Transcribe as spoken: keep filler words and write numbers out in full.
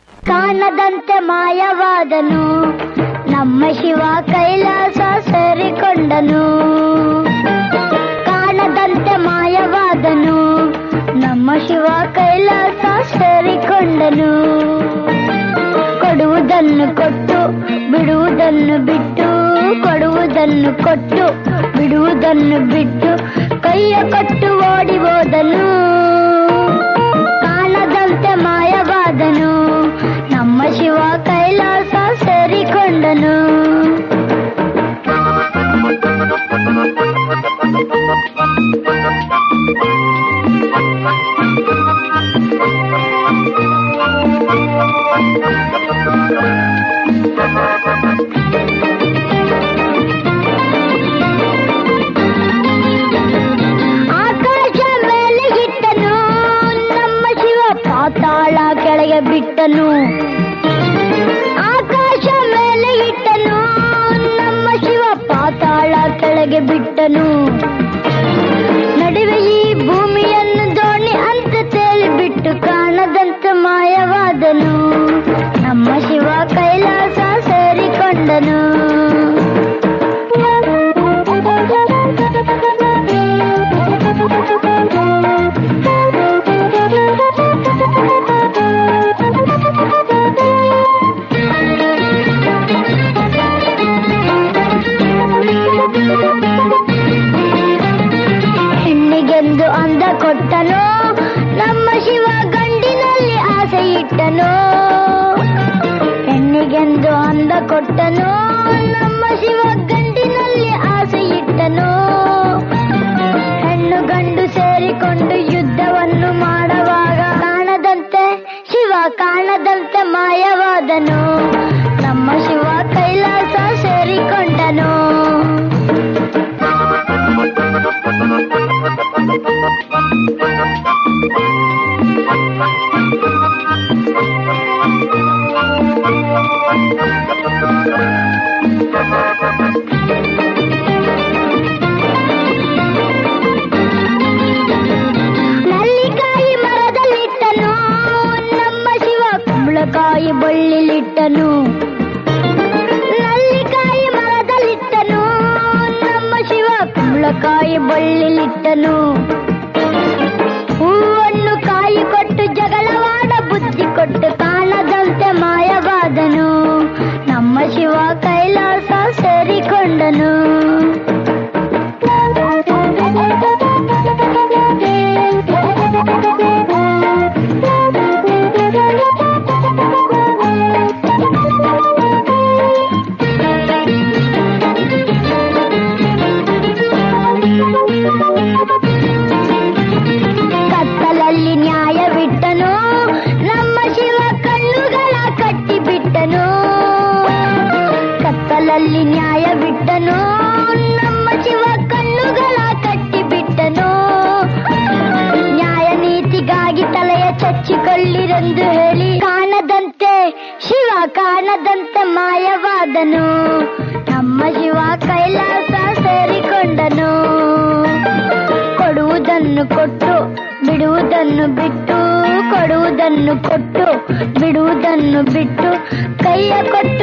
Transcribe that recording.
ಕಾಣದಂತೆ ಮಾಯವಾದನು ನಮ್ಮ ಶಿವ ಕೈಲಾಸ ಸೇರಿಕೊಂಡನು. ಕಾಣದಂತೆ ಮಾಯವಾದನು ನಮ್ಮ ಶಿವ ಕೈಲಾಸ ಸೇರಿಕೊಂಡನು. ಕೊಡುವುದನ್ನು ಕೊಟ್ಟು ಬಿಡುವುದನ್ನು ಬಿಟ್ಟು, ಕೊಡುವುದನ್ನು ಕೊಟ್ಟು ಬಿಡುವುದನ್ನು ಬಿಟ್ಟು ಕೈಯ ಕೊಟ್ಟು ಓಡಿ ಹೋದನು. ಕಾಣದಂತೆ ಮಾಯವಾದನು ನಮ್ಮ ಶಿವ ಕೈಲಾಸ ಸೇರಿಕೊಂಡನು. ಆಕಾಶ ಮೇಲೆ ಇಟ್ಟನು ನಮ್ಮ ಶಿವ ಪಾತಾಳ ಕೆಳಗೆ ಬಿಟ್ಟನು. ಆಕಾಶ ಮೇಲೆ ಇಟ್ಟನು ನಮ್ಮ ಶಿವ ಪಾತಾಳ ಕೆಳಗೆ ಬಿಟ್ಟನು. ನಡುವೆ ಈ ಭೂಮಿಯನ್ನು ದೋಣಿ ಅಂತ ತೇಲಿಬಿಟ್ಟು ಕಾಣದಂತೆ ಮಾಯವಾದನು ನಮ್ಮ ಶಿವ ಕೈಲಾಸ ಸೇರಿಕೊಂಡನು. ಹೆಣ್ಣಿಗೆಂದು ಅಂದ ಕೊಟ್ಟನು ನಮ್ಮ ಶಿವ ಗಂಡಿನಲ್ಲಿ ಆಸೆ ಇಟ್ಟನು. ಹೆಣ್ಣಿಗೆಂದು ಅಂದ ಕೊಟ್ಟನು ನಮ್ಮ ಶಿವ ಗಂಡಿನಲ್ಲಿ ಆಸೆ ಇಟ್ಟನು. ಹೆಣ್ಣು ಗಂಡು ಸೇರಿಕೊಂಡು ಯುದ್ಧವನ್ನು ಮಾಡುವಾಗ ಕಾಣದಂತೆ ಶಿವ ಕಾಣದಂತೆ ಮಾಯವಾದನು ನಮ್ಮ ಶಿವ ಕೈಲಾಸ ಸೇರಿಕೊಂಡನು. ನಲ್ಲಿಕಾಯಿ ಮರದಲ್ಲಿಟ್ಟನು ನಮ್ಮ ಶಿವ ಕುಂಬಳಕಾಯಿ ಬಳ್ಳಿಲಿಟ್ಟನು. ನಲ್ಲಿಕಾಯಿ ಮರದಲ್ಲಿಟ್ಟನು ನಮ್ಮ ಶಿವ ಕುಂಬಳಕಾಯಿ ಬಳ್ಳಿಲಿಟ್ಟನು. ಹೂವನ್ನು ಕಾಯಿ ಕೊಟ್ಟು ಜಗಳವಾಡ ಬುದ್ಧಿ ಕೊಟ್ಟು ಕಾಣದಂತೆ ಮಾಯವಾದನು ನಮ್ಮ ಶಿವ ಕೈಲಾಸ ಸೇರಿಕೊಂಡನು. ಕತ್ತಲಲ್ಲಿ ನ್ಯಾಯವಿಟ್ಟನು ನಮ್ಮ ಶಿವ ಕಣ್ಣುಗಳ ಕಟ್ಟಿಬಿಟ್ಟನು. ಕತ್ತಲಲ್ಲಿ ನ್ಯಾಯವಿಟ್ಟನು ನಮ್ಮ ಶಿವ ಕಣ್ಣುಗಳ ಕಟ್ಟಿಬಿಟ್ಟನು. ನ್ಯಾಯ ನೀತಿಗಾಗಿ ತಲೆಯ ಚಚ್ಚಿಕೊಳ್ಳಿರೆಂದು ಹೇಳಿ ಕಾಣದಂತೆ ಶಿವ ಕಾಣದಂತೆ ಮಾಯವಾದನು ನಮ್ಮ ಶಿವ ಕೈಲಾಸ ಸೇರಿಕೊಂಡನು. ಕೊಡುವುದನ್ನು ಕೊಟ್ಟು ಬಿಡುವುದನ್ನು ಬಿಟ್ಟು, ಕೊಡುವುದನ್ನು ಕೊಟ್ಟು ಬಿಡುವುದನ್ನು ಬಿಟ್ಟು ಕೈಯ ಕೊಟ್ಟು